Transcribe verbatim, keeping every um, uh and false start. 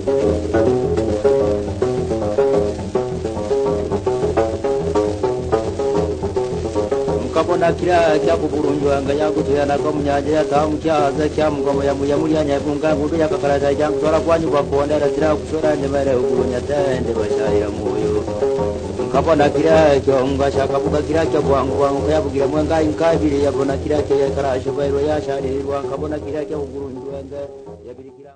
Kabona kira kya kuburunjwa ngaya kutuyana ko munyanja ya tamu kyaza kya mugamo ya muyamuri ya nyakunga ngudu ya kakaraza ya kutwara kwanyu kwa kuondera tira kusora ndemere ukurunya tende bashaya moyo kabona kira kyo ngashaka buga kira kyo bwangu bwangu kaya bugira mwenga inkabiri yabona kira kyo ya karasho bayro ya shari kabona kira kyo kuburunjwa ngaya ya birikira